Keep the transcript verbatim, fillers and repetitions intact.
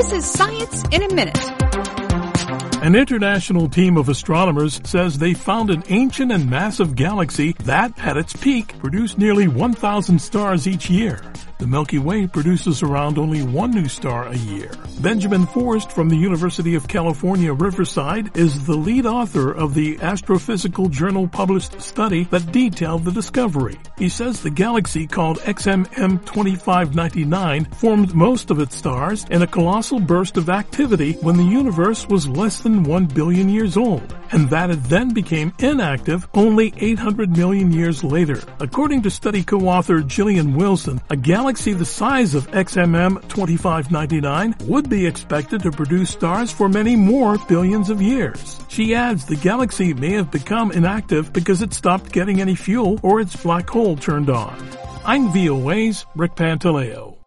This is Science in a Minute. An international team of astronomers says they found an ancient and massive galaxy that, at its peak, produced nearly one thousand stars each year. The Milky Way produces around only one new star a year. Benjamin Forrest from the University of California, Riverside, is the lead author of the Astrophysical Journal published study that detailed the discovery. He says the galaxy called X M M twenty-five ninety-nine formed most of its stars in a colossal burst of activity when the universe was less than one billion years old, and that it then became inactive only eight hundred million years later. According to study co-author Gillian Wilson, a galaxy the size of X M M twenty-five ninety-nine would be expected to produce stars for many more billions of years. She adds the galaxy may have become inactive because it stopped getting any fuel or its black hole turned on. I'm V O A's Rick Pantaleo.